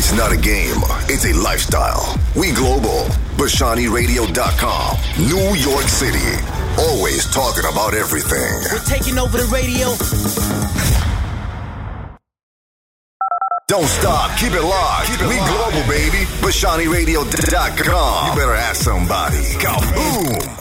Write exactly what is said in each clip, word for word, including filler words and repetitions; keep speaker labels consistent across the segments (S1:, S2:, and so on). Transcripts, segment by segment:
S1: It's not a game, it's a lifestyle. We global. Bashani Radio dot com. New York City. Always talking about everything.
S2: We're taking over the radio.
S1: Don't stop. Keep it locked. Keep it we locked. Global, baby. Bashani Radio dot com. You better ask somebody. Kaboom!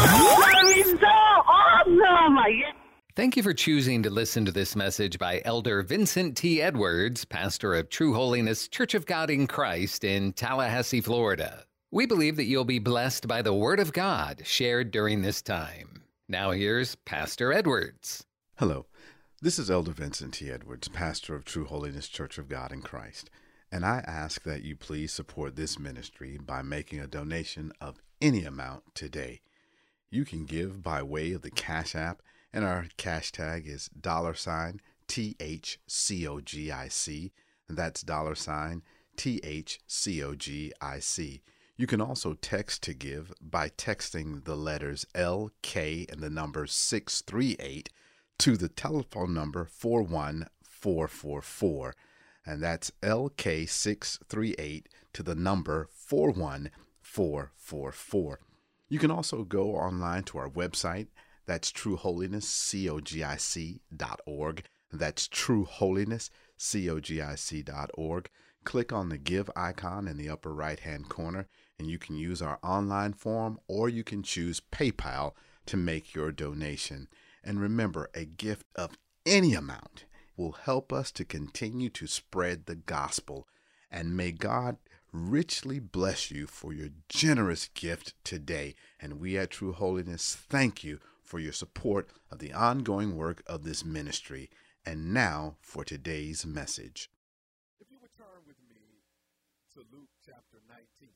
S3: So awesome!
S4: Thank you for choosing to listen to this message by Elder Vincent T. Edwards, pastor of True Holiness Church of God in Christ in Tallahassee, Florida. We believe that you'll be blessed by the Word of God shared during this time. Now here's Pastor Edwards.
S5: Hello, this is Elder Vincent T. Edwards, pastor of True Holiness Church of God in Christ, and I ask that you please support this ministry by making a donation of any amount today. You can give by way of the Cash App, and our cash tag is dollar sign T H C O G I C, and that's dollar sign T H C O G I C. You can also text to give by texting the letters L K and the number six three eight to the telephone number four one four four four, and that's L K six three eight to the number four one four four four. You can also go online to our website. That's true holiness cogic dot org. That's true holiness cogic dot org. Click on the Give icon in the upper right-hand corner, and you can use our online form, or you can choose PayPal to make your donation. And remember, a gift of any amount will help us to continue to spread the gospel. And may God richly bless you for your generous gift today. And we at True Holiness thank you for your support of the ongoing work of this ministry. And now for today's message.
S6: If you would turn with me to Luke chapter nineteen,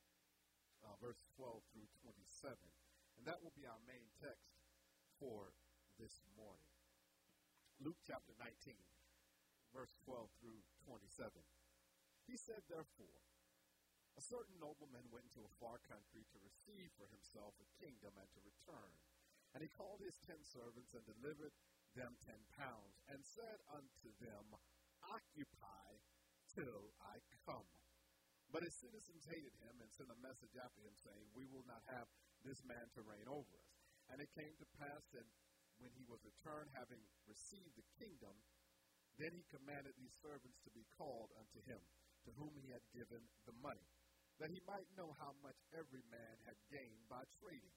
S6: uh, verse twelve through twenty-seven, and that will be our main text for this morning. Luke chapter nineteen, verse twelve through twenty-seven. He said, therefore, a certain nobleman went into a far country to receive for himself a kingdom and to return. And he called his ten servants and delivered them ten pounds, and said unto them, occupy till I come. But his citizens hated him and sent a message after him, saying, we will not have this man to reign over us. And it came to pass that when he was returned, having received the kingdom, then he commanded these servants to be called unto him, to whom he had given the money, that he might know how much every man had gained by trading.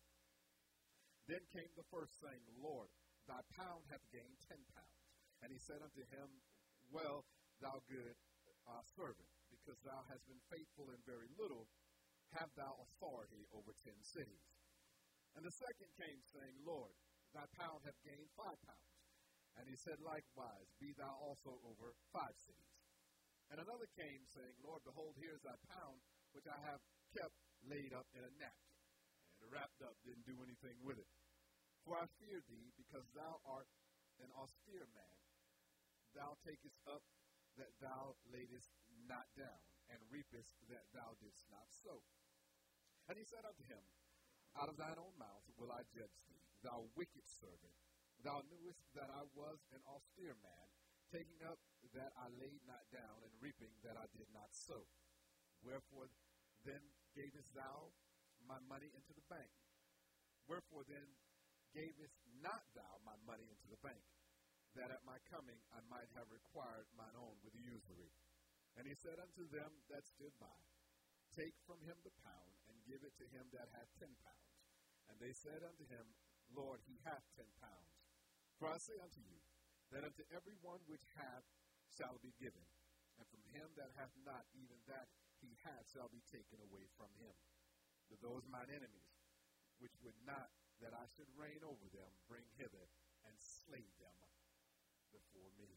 S6: Then came the first, saying, Lord, thy pound hath gained ten pounds. And he said unto him, well, thou good uh, servant, because thou hast been faithful in very little, have thou authority over ten cities. And the second came, saying, Lord, thy pound hath gained five pounds. And he said likewise, be thou also over five cities. And another came, saying, Lord, behold, here is thy pound, which I have kept laid up in a napkin. And wrapped up, didn't do anything with it. For I fear thee, because thou art an austere man. Thou takest up that thou laidest not down, and reapest that thou didst not sow. And he said unto him, out of thine own mouth will I judge thee, thou wicked servant. Thou knewest that I was an austere man, taking up that I laid not down, and reaping that I did not sow. Wherefore then gavest thou my money into the bank? Wherefore then gavest not thou my money into the bank, that at my coming I might have required mine own with usury? And he said unto them that stood by, take from him the pound, and give it to him that hath ten pounds. And they said unto him, Lord, he hath ten pounds. For I say unto you, that unto every one which hath shall be given, and from him that hath not, even that he hath shall be taken away from him. But those mine enemies, which would not that I should reign over them, bring hither and slay them before me.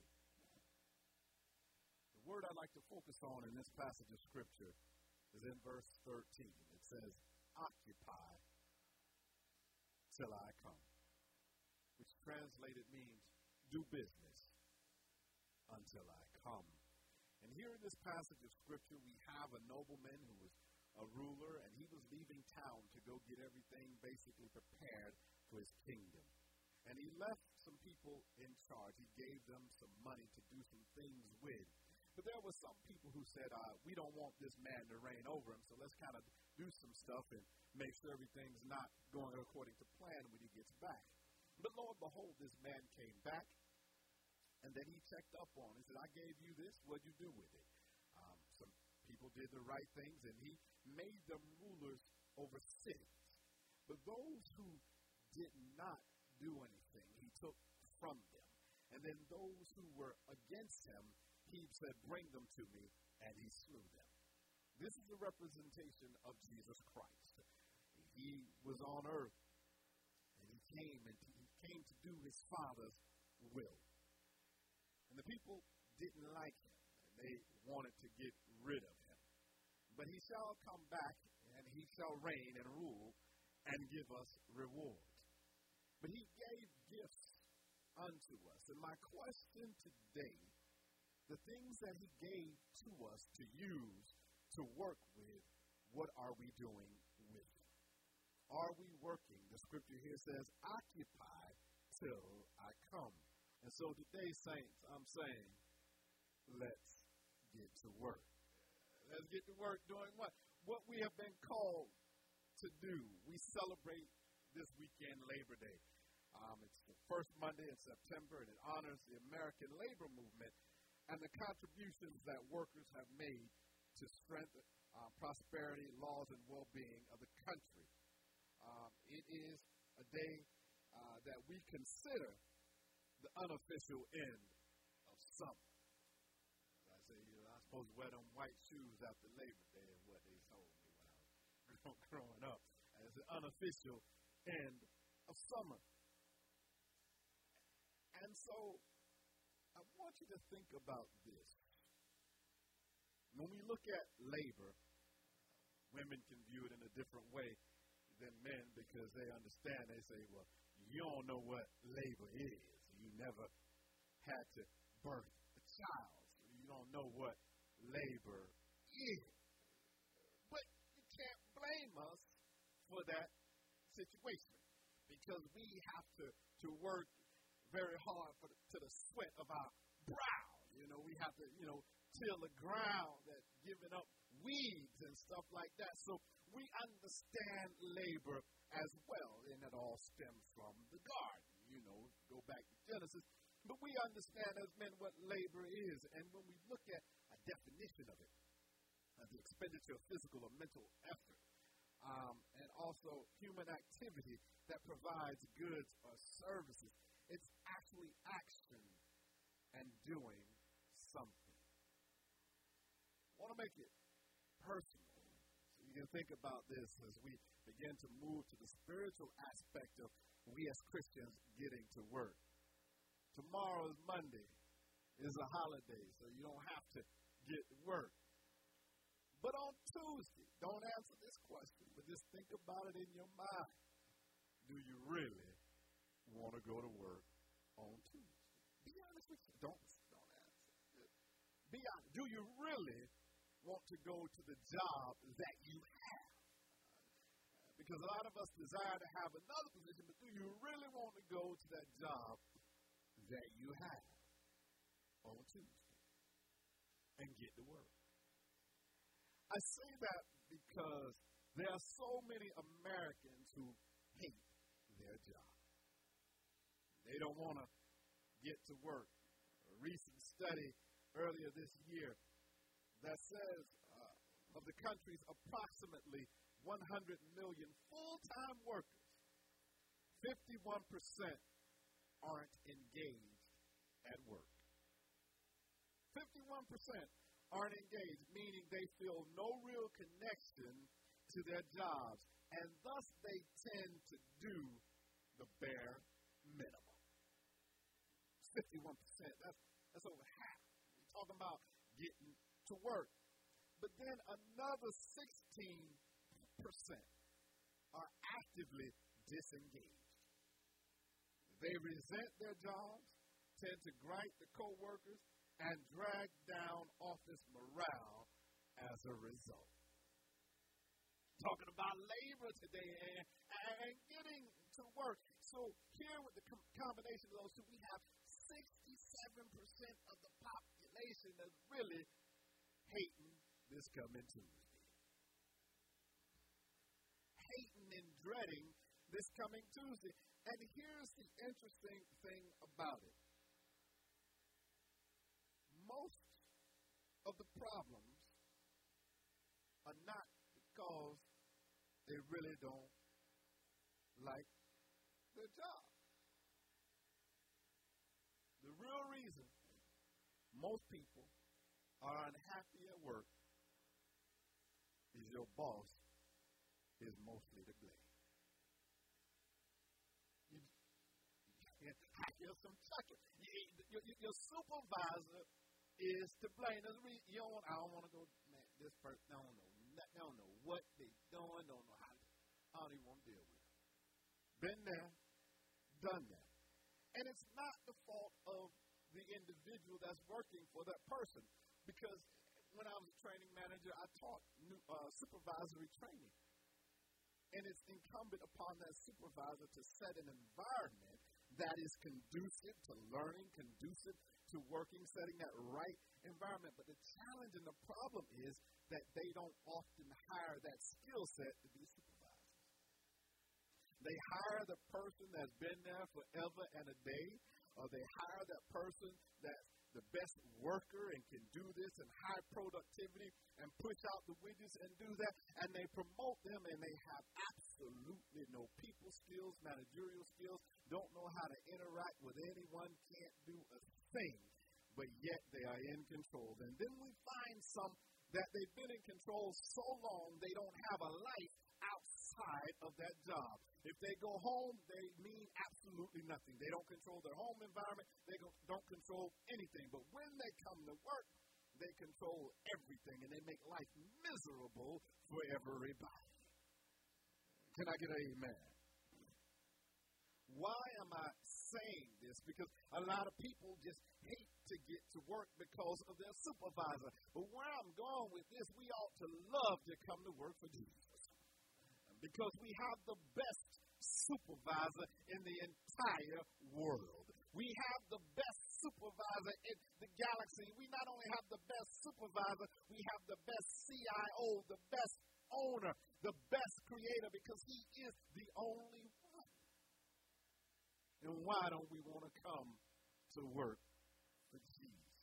S6: The word I'd like to focus on in this passage of Scripture is in verse thirteen. It says, occupy till I come, which translated means do business until I come. And here in this passage of Scripture, we have a nobleman who was a ruler, and he was leaving town to go get everything basically prepared for his kingdom. And he left some people in charge. He gave them some money to do some things with. But there were some people who said, uh, we don't want this man to reign over him, so let's kind of do some stuff and make sure everything's not going according to plan when he gets back. But lo and behold, this man came back, and then he checked up on it. He said, I gave you this. What'd you do with it? Um, some people did the right things, and he made them rulers over cities. But those who did not do anything, he took from them. And then those who were against him, he said, bring them to me, and he slew them. This is a representation of Jesus Christ. He was on earth, and he came, and he came to do his Father's will. And the people didn't like him, and they wanted to get rid of him. But he shall come back, and he shall reign and rule, and give us rewards. But he gave gifts unto us. And my question today, the things that he gave to us to use, to work with, what are we doing with it? Are we working? The scripture here says, occupy till I come. And so today, saints, I'm saying, let's get to work. Let's get to work doing what? What we have been called to do. We celebrate this weekend Labor Day. Um, it's the first Monday in September, and it honors the American labor movement and the contributions that workers have made to strengthen uh, prosperity, laws, and well-being of the country. Um, it is a day uh, that we consider the unofficial end of summer. As I say, you know, I'm supposed to wear them white shoes after Labor Day is what they told me when I was growing up. As the unofficial end of summer. And so I want you to think about this. When we look at labor, women can view it in a different way than men because they understand. They say, well, you don't know what labor is. You never had to birth a child. So you don't know what labor is. But you can't blame us for that situation because we have to, to work very hard for the, to the sweat of our brow. You know, we have to, you know, till the ground that's giving up weeds and stuff like that. So we understand labor as well, and it all stems from the garden. You know, go back to Genesis. But we understand as men what labor is, and when we look at a definition of it, uh, the expenditure of physical or mental effort, um, and also human activity that provides goods or services, it's actually action and doing something. I want to make it personal so you can think about this as we begin to move to the spiritual aspect of we as Christians getting to work. Tomorrow is Monday. It's a holiday, so you don't have to get to work. But on Tuesday, don't answer this question, but just think about it in your mind. Do you really want to go to work on Tuesday? Be honest with you. Don't, don't answer. Be honest. Do you really want to go to the job that you have? Because a lot of us desire to have another position, but do you really want to go to that job that you have on Tuesday and get to work? I say that because there are so many Americans who hate their job. They don't want to get to work. A recent study earlier this year that says uh, of the country's approximately one hundred million full-time workers, fifty-one percent aren't engaged at work. fifty-one percent aren't engaged, meaning they feel no real connection to their jobs, and thus they tend to do the bare minimum. fifty-one percent, that's, that's over half. We're talking about getting to work. But then another sixteen percent are actively disengaged. They resent their jobs, tend to gripe the co-workers, and drag down office morale as a result. Talking about labor today and, and getting to work. So here with the com- combination of those two, we have sixty-seven seven percent of the population that's really hating this coming Tuesday. Hating and dreading this coming Tuesday. And here's the interesting thing about it. Most of the problems are not because they really don't like their job. The real reason most people are unhappy at work is your boss is mostly to blame. You, you, I hear some chuckling. You, your, your supervisor is to blame. There's a reason, you don't want, I don't want to go, man, this person, I don't know. I don't know what they're doing, don't know how, I don't even want to deal with it. Been there, done that. And it's not the fault of the individual that's working for that person, because when I was a training manager, I taught new, uh, supervisory training. And it's incumbent upon that supervisor to set an environment that is conducive to learning, conducive to working, setting that right environment. But the challenge and the problem is that they don't often hire that skill set to be supervisors. They hire the person that's been there forever and a day, or they hire that person that's the best worker and can do this and high productivity and push out the widgets and do that, and they promote them, and they have absolutely no people skills, managerial skills, don't know how to interact with anyone, can't do a thing, but yet they are in control. And then we find some that they've been in control so long they don't have a life outside of that job. If they go home, they mean absolutely nothing. They don't control their home environment. They don't control anything. But when they come to work, they control everything, and they make life miserable for everybody. Can I get an amen? Why am I saying this? Because a lot of people just hate to get to work because of their supervisor. But where I'm going with this, we ought to love to come to work for Jesus, because we have the best supervisor in the entire world. We have the best supervisor in the galaxy. We not only have the best supervisor, we have the best C I O, the best owner, the best creator, because he is the only one. And why don't we want to come to work for Jesus?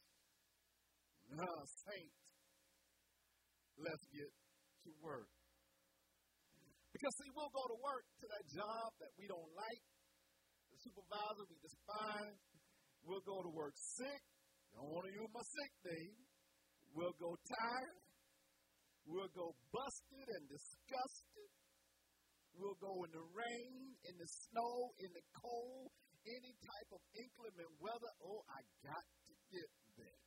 S6: Now, saints, let's get to work. Because, see, we'll go to work to that job that we don't like, the supervisor we despise. We'll go to work sick. Don't want to use my sick day. We'll go tired. We'll go busted and disgusted. We'll go in the rain, in the snow, in the cold, any type of inclement weather. Oh, I got to get there.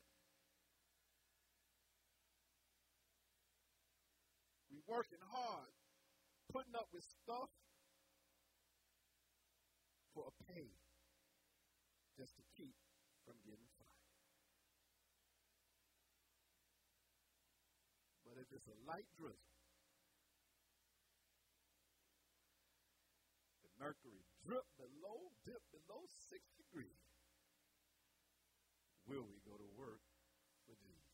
S6: We're working hard, putting up with stuff for a pay, just to keep from getting fired. But if it's a light drizzle, the mercury drip below, dip below six degrees, will we go to work for Jesus?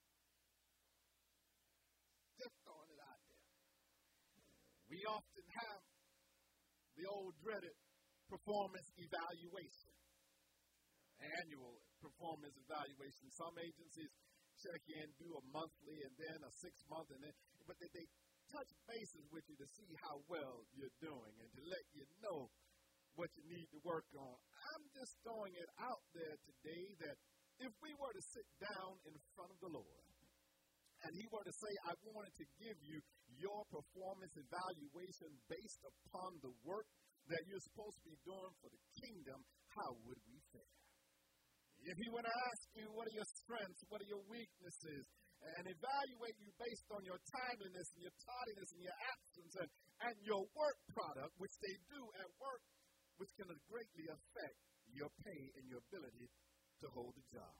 S6: Just throwing it out there. We often have the old dreaded performance evaluation, annual performance evaluation. Some agencies check in, do a monthly and then a six month, and then, but they, they touch bases with you to see how well you're doing and to let you know what you need to work on. I'm just throwing it out there today that if we were to sit down in front of the Lord, and he were to say, I wanted to give you your performance evaluation based upon the work that you're supposed to be doing for the kingdom, how would we fare? If he were to ask you, what are your strengths, what are your weaknesses, and evaluate you based on your timeliness and your tardiness and your absence and, and your work product, which they do at work, which can greatly affect your pay and your ability to hold a job.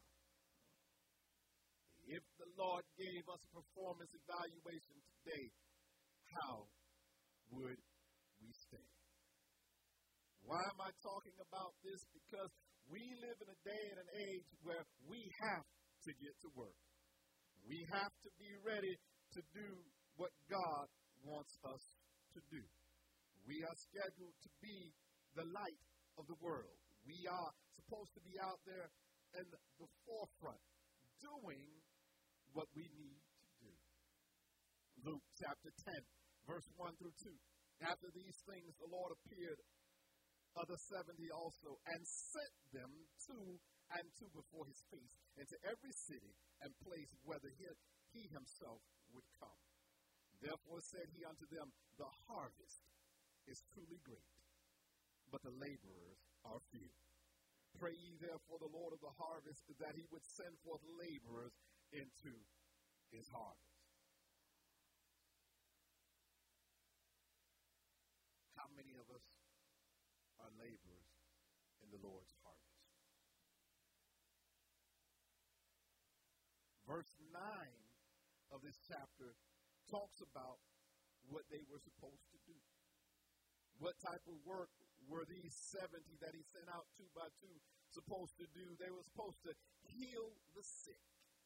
S6: If the Lord gave us a performance evaluation today, how would we stand? Why am I talking about this? Because We live in a day and an age where we have to get to work. We have to be ready to do what God wants us to do. We are scheduled to be the light of the world. We are supposed to be out there in the forefront doing what we need to do. Luke chapter ten, verse one through two. After these things, the Lord appeared other seventy also, and sent them two and two before his face into every city and place whither he, he himself would come. Therefore said he unto them, the harvest is truly great, but the laborers are few. Pray ye therefore the Lord of the harvest that he would send forth laborers into his harvest. How many of us are laborers in the Lord's harvest? Verse nine of this chapter talks about what they were supposed to do. What type of work were these seventy that he sent out two by two supposed to do? They were supposed to heal the sick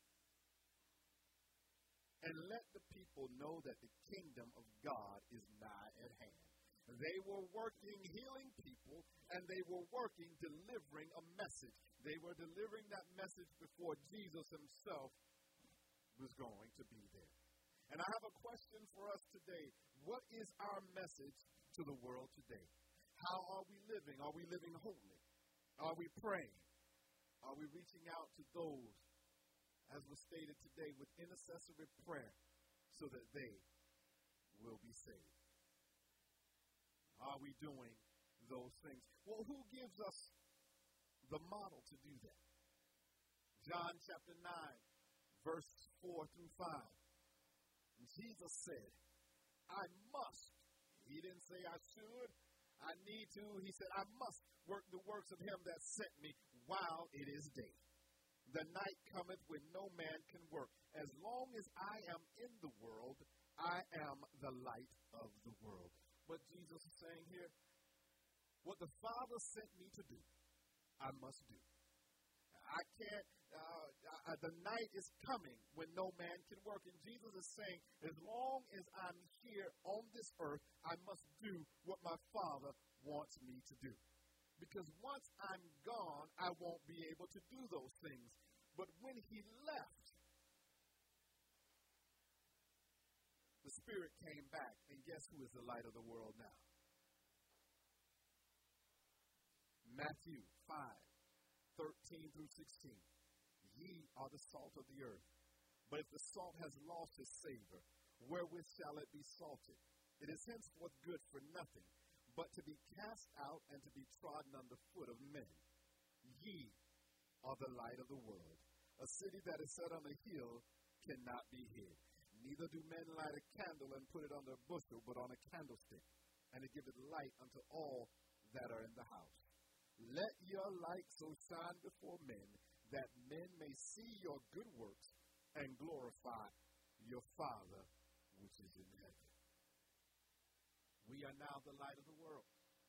S6: and let the people know that the kingdom of God is nigh at hand. They were working, healing people, and they were working, delivering a message. They were delivering that message before Jesus himself was going to be there. And I have a question for us today. What is our message to the world today? How are we living? Are we living holy? Are we praying? Are we reaching out to those, as was stated today, with intercessory prayer so that they will be saved? Are we doing those things? Well, who gives us the model to do that? John chapter nine, verse four through five. Jesus said, I must. He didn't say I should, I need to. He said, I must work the works of him that sent me while it is day. The night cometh when no man can work. As long as I am in the world, I am the light of the world. What Jesus is saying here, what the Father sent me to do, I must do. I can't, uh, uh, the night is coming when no man can work. And Jesus is saying, as long as I'm here on this earth, I must do what my Father wants me to do. Because once I'm gone, I won't be able to do those things. But when he left, the Spirit came back, and guess who is the light of the world now? Matthew five, thirteen through sixteen. Ye are the salt of the earth. But if the salt has lost its savor, wherewith shall it be salted? It is henceforth good for nothing, but to be cast out and to be trodden under foot of men. Ye are the light of the world. A city that is set on a hill cannot be hid. Neither do men light a candle and put it under a bushel, but on a candlestick, and to give it light unto all that are in the house. Let your light so shine before men, that men may see your good works and glorify your Father which is in heaven. We are now the light of the world.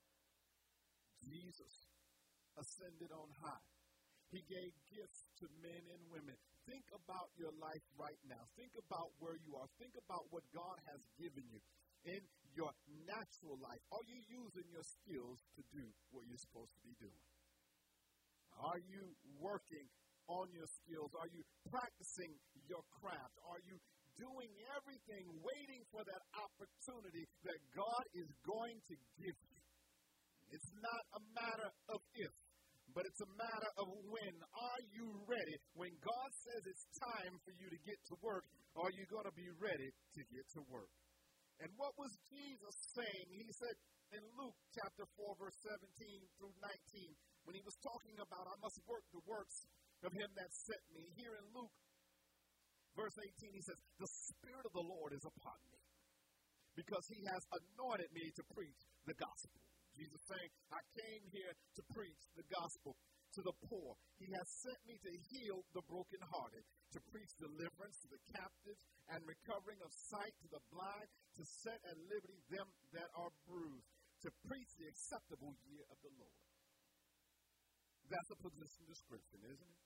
S6: Jesus ascended on high. He gave gifts to men and women. Think about your life right now. Think about where you are. Think about what God has given you in your natural life. Are you using your skills to do what you're supposed to be doing? Are you working on your skills? Are you practicing your craft? Are you doing everything, waiting for that opportunity that God is going to give you? It's not a matter of if, but it's a matter of when. Are you ready? When God says it's time for you to get to work, are you going to be ready to get to work? And what was Jesus saying? He said in Luke chapter four, verse seventeen through nineteen, when he was talking about, I must work the works of him that sent me. Here in Luke, verse eighteen, he says, the Spirit of the Lord is upon me, because he has anointed me to preach the gospel. Jesus saying, I came here to preach the gospel to the poor. He has sent me to heal the brokenhearted, to preach deliverance to the captives and recovering of sight to the blind, to set at liberty them that are bruised, to preach the acceptable year of the Lord. That's a position description, isn't it?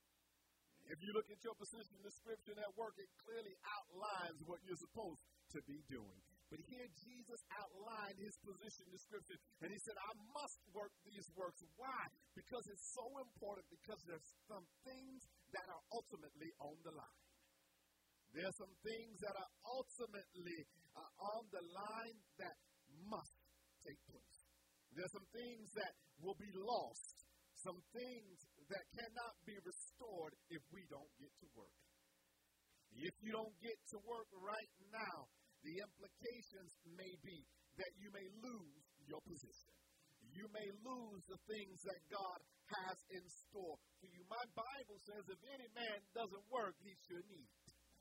S6: If you look at your position description at work, it clearly outlines what you're supposed to be doing. But here Jesus outlined his position description, and he said, I must work these works. Why? Because it's so important, because there's some things that are ultimately on the line. There's some things that are ultimately uh, on the line that must take place. There's some things that will be lost, some things that cannot be restored if we don't get to work. If you don't get to work right now, the implications may be that you may lose your position. You may lose the things that God has in store for you. My Bible says if any man doesn't work, he shouldn't eat.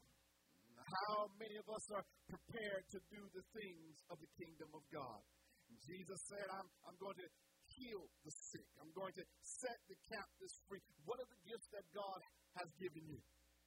S6: How many of us are prepared to do the things of the kingdom of God? Jesus said, I'm, I'm going to heal the sick. I'm going to set the captives free. What are the gifts that God has given you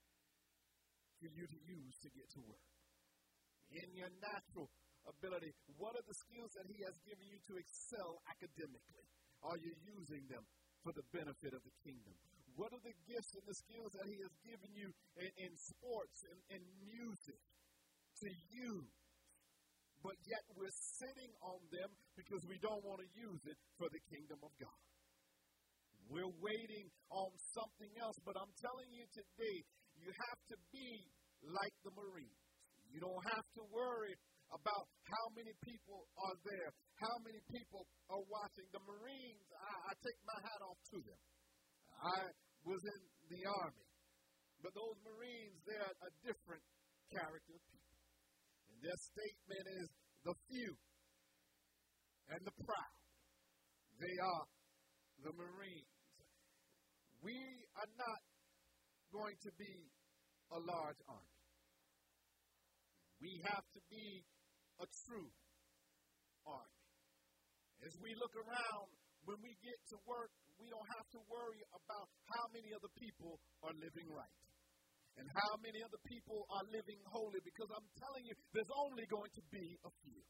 S6: for you to use to get to work? In your natural ability, what are the skills that he has given you to excel academically? Are you using them for the benefit of the kingdom? What are the gifts and the skills that he has given you in, in sports and in music to use? But yet we're sitting on them because we don't want to use it for the kingdom of God. We're waiting on something else, but I'm telling you today, you have to be like the Marines. You don't have to worry about how many people are there, how many people are watching. The Marines, I, I take my hat off to them. I was in the Army. But those Marines, they're a different character of people. And their statement is the few and the proud. They are the Marines. We are not going to be a large army. We have to be a true army. As we look around, when we get to work, we don't have to worry about how many of the people are living right and how many of the people are living holy, because I'm telling you, there's only going to be a few.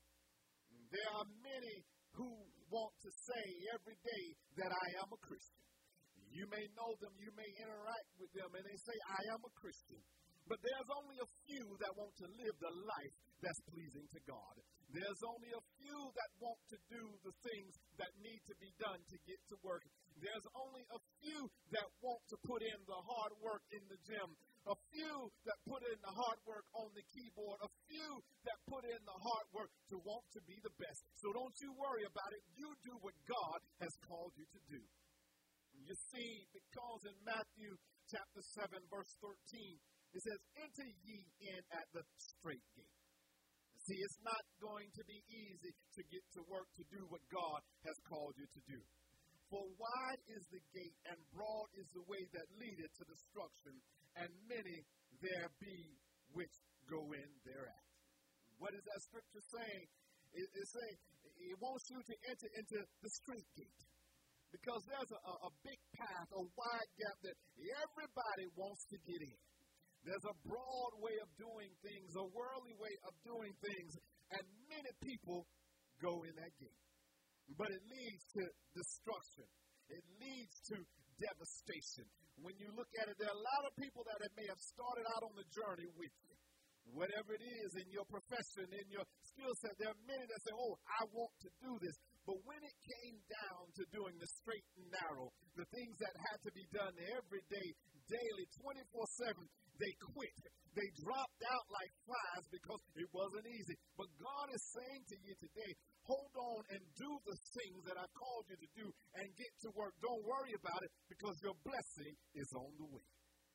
S6: There are many who want to say every day that I am a Christian. You may know them, you may interact with them, and they say, I am a Christian. But there's only a few that want to live the life that's pleasing to God. There's only a few that want to do the things that need to be done to get to work. There's only a few that want to put in the hard work in the gym. A few that put in the hard work on the keyboard. A few that put in the hard work to want to be the best. So don't you worry about it. You do what God has called you to do. You see, because in Matthew chapter seven, verse thirteen, it says, enter ye in at the straight gate. See, it's not going to be easy to get to work to do what God has called you to do. For wide is the gate, and broad is the way that leadeth to destruction, and many there be which go in thereat. What is that scripture saying? It, it's saying it wants you to enter into the straight gate. Because there's a, a big path, a wide gap that everybody wants to get in. There's a broad way of doing things, a worldly way of doing things, and many people go in that gate. But it leads to destruction. It leads to devastation. When you look at it, there are a lot of people that may have started out on the journey with you. Whatever it is in your profession, in your skill set, there are many that say, oh, I want to do this. But when it came down to doing the straight and narrow, the things that had to be done every day, daily, twenty-four seven, they quit. They dropped out like flies because it wasn't easy. But God is saying to you today, hold on and do the things that I called you to do and get to work. Don't worry about it because your blessing is on the way.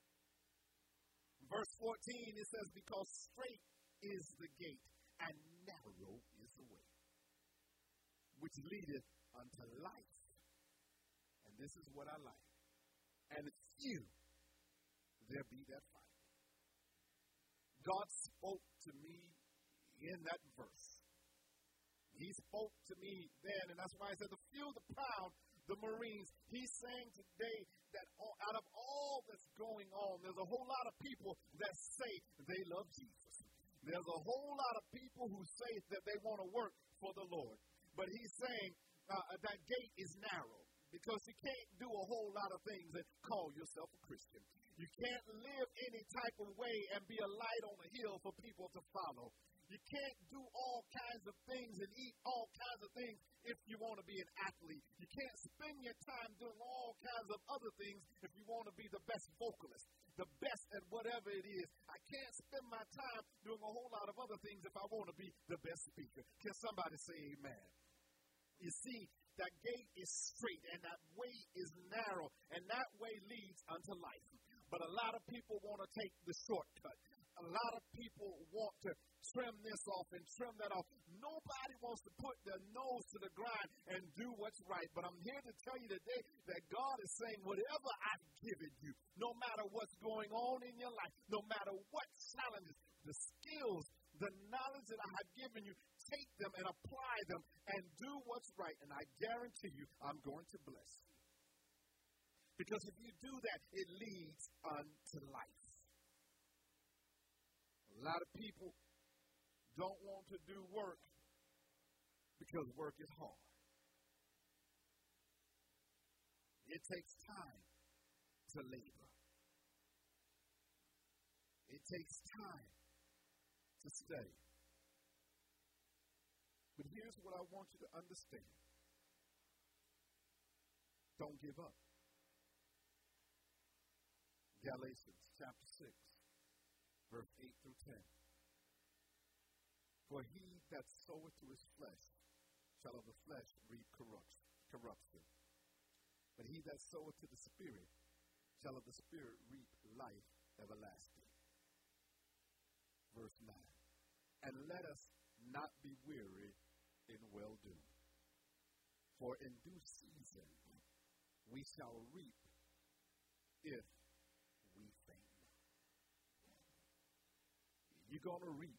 S6: Verse fourteen, it says, because straight is the gate and narrow is the way, which leadeth unto life. And this is what I like. And few there be that find. God spoke to me in that verse. He spoke to me then, and that's why I said the few, the proud, the Marines. He's saying today that all, out of all that's going on, there's a whole lot of people that say they love Jesus. There's a whole lot of people who say that they want to work for the Lord. But he's saying uh, that gate is narrow because you can't do a whole lot of things and call yourself a Christian. You can't live any type of way and be a light on a hill for people to follow. You can't do all kinds of things and eat all kinds of things if you want to be an athlete. You can't spend your time doing all kinds of other things if you want to be the best vocalist, the best at whatever it is. I can't spend my time doing a whole lot of other things if I want to be the best speaker. Can somebody say amen? You see, that gate is straight and that way is narrow, and that way leads unto life. But a lot of people want to take the shortcut. A lot of people want to trim this off and trim that off. Nobody wants to put their nose to the grind and do what's right. But I'm here to tell you today that God is saying, whatever I've given you, no matter what's going on in your life, no matter what challenges, the skills, the knowledge that I have given you, take them and apply them and do what's right. And I guarantee you, I'm going to bless you. Because if you do that, it leads unto life. A lot of people don't want to do work because work is hard. It takes time to labor. It takes time to stay. But here's what I want you to understand. Don't give up. Galatians chapter six, verse eight through ten. For he that soweth to his flesh shall of the flesh reap corruption. But he that soweth to the Spirit shall of the Spirit reap life everlasting. Verse nine. And let us not be weary in well-doing. For in due season we shall reap if we faint not. You're going to reap.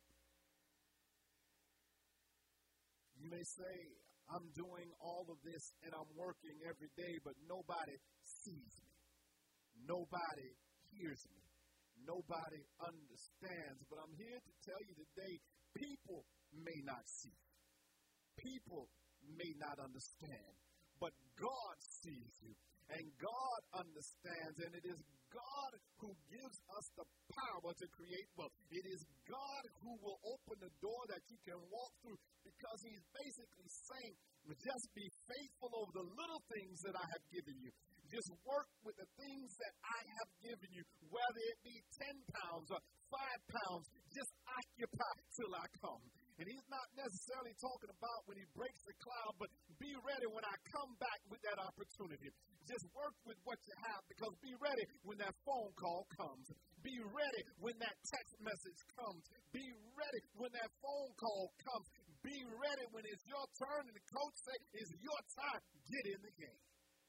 S6: You may say, I'm doing all of this and I'm working every day, but nobody sees me. Nobody hears me. Nobody understands. But I'm here to tell you today, people may not see. People may not understand. But God sees you. And God understands. And it is God who gives us the power to create wealth. It is God who will open the door that you can walk through, because he's basically saying, just be faithful over the little things that I have given you. Just work with the things that I have given you, whether it be ten pounds or five pounds. Just occupy till I come. And he's not necessarily talking about when he breaks the cloud, but be ready when I come back with that opportunity. Just work with what you have, because be ready when that phone call comes. Be ready when that text message comes. Be ready when that phone call comes. Be ready when it's your turn and the coach says it's your time. Get in the game.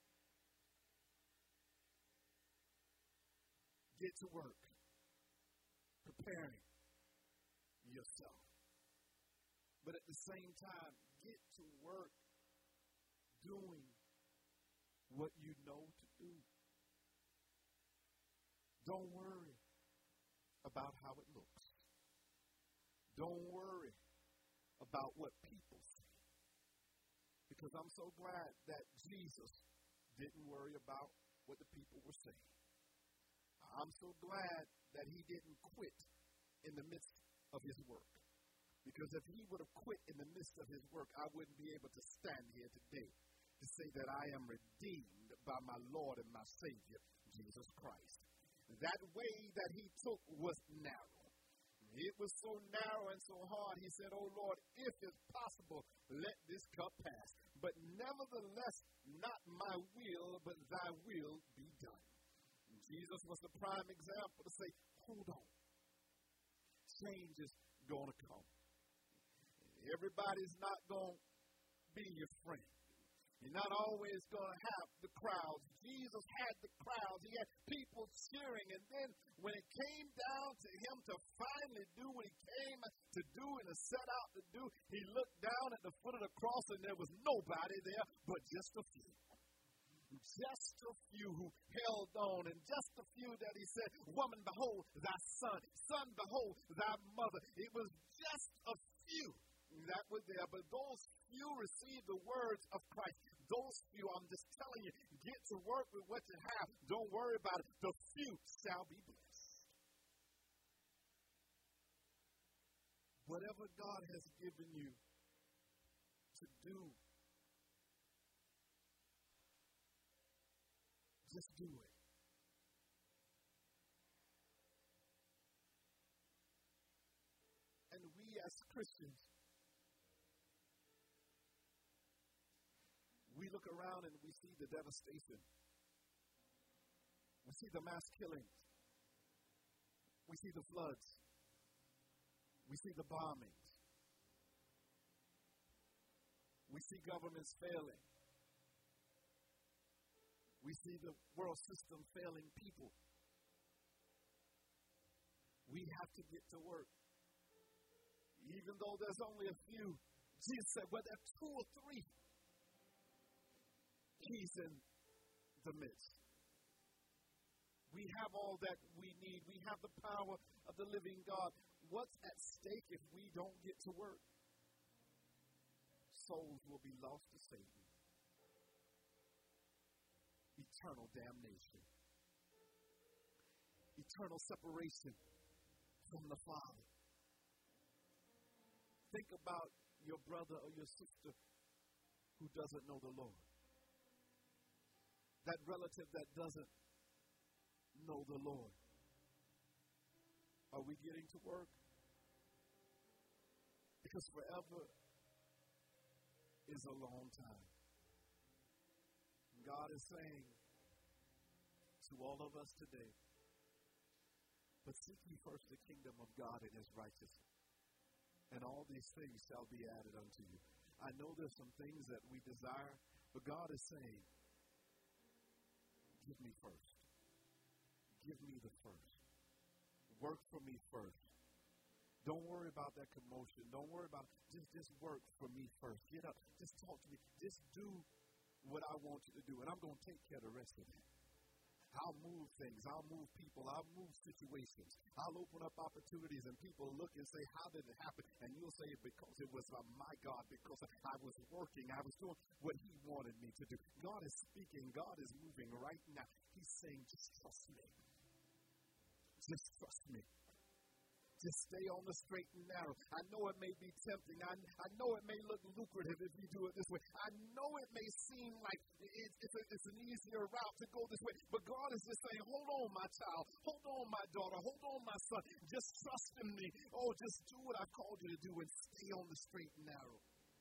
S6: Get to work preparing yourself. But at the same time, get to work doing what you know to do. Don't worry about how it looks. Don't worry about what people say. Because I'm so glad that Jesus didn't worry about what the people were saying. I'm so glad that he didn't quit in the midst of his work. Because if he would have quit in the midst of his work, I wouldn't be able to stand here today to say that I am redeemed by my Lord and my Savior, Jesus Christ. That way that he took was narrow. It was so narrow and so hard, he said, oh Lord, if it's possible, let this cup pass. But nevertheless, not my will, but thy will be done. And Jesus was the prime example to say, hold on. Change is going to come. Everybody's not going to be your friend. You're not always going to have the crowds. Jesus had the crowds. He had people cheering. And then when it came down to him to finally do what he came to do and to set out to do, he looked down at the foot of the cross and there was nobody there but just a few. Just a few who held on, and just a few that he said, woman, behold thy son. Son, behold thy mother. It was just a few that were there, but those few received the words of Christ. Those few, I'm just telling you, get to work with what you have. Don't worry about it. The few shall be blessed. Whatever God has given you to do, just do it. And we as Christians, we look around and we see the devastation. We see the mass killings. We see the floods. We see the bombings. We see governments failing. We see the world system failing people. We have to get to work. Even though there's only a few, Jesus said, where there are two or three, He's in the midst. We have all that we need. We have the power of the living God. What's at stake if we don't get to work? Souls will be lost to Satan. Eternal damnation. Eternal separation from the Father. Think about your brother or your sister who doesn't know the Lord. That relative that doesn't know the Lord. Are we getting to work? Because forever is a long time. God is saying to all of us today, but seek ye first the kingdom of God and His righteousness, and all these things shall be added unto you. I know there's some things that we desire, but God is saying, give me first. Give me the first. Work for me first. Don't worry about that commotion. Don't worry about it. Just, just work for me first. Get up. Just talk to me. Just do what I want you to do, and I'm going to take care of the rest of it. I'll move things. I'll move people. I'll move situations. I'll open up opportunities, and people look and say, how did it happen? And you'll say, because it was uh, my God, because I was working. I was doing what He wanted me to do. God is speaking. God is moving right now. He's saying, just trust me. Just trust me. Just stay on the straight and narrow. I know it may be tempting. I, I know it may look lucrative if you do it this way. I know it may seem like it's, it's, a, it's an easier route to go this way. But God is just saying, hold on, my child. Hold on, my daughter. Hold on, my son. Just trust in me. Oh, just do what I've called you to do and stay on the straight and narrow.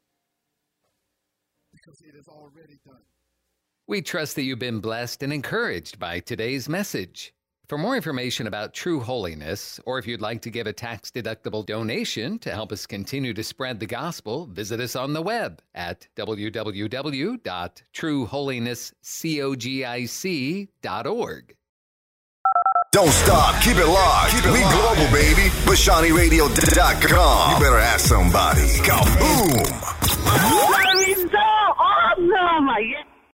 S6: Because it is already done.
S4: We trust that you've been blessed and encouraged by today's message. For more information about True Holiness, or if you'd like to give a tax-deductible donation to help us continue to spread the gospel, visit us on the web at w w w dot true holiness cogic dot org.
S1: Don't stop. Keep it locked. Keep it we locked. Global, baby. Bashani Radio dot com. You better ask somebody. Kaboom!
S3: That is so awesome!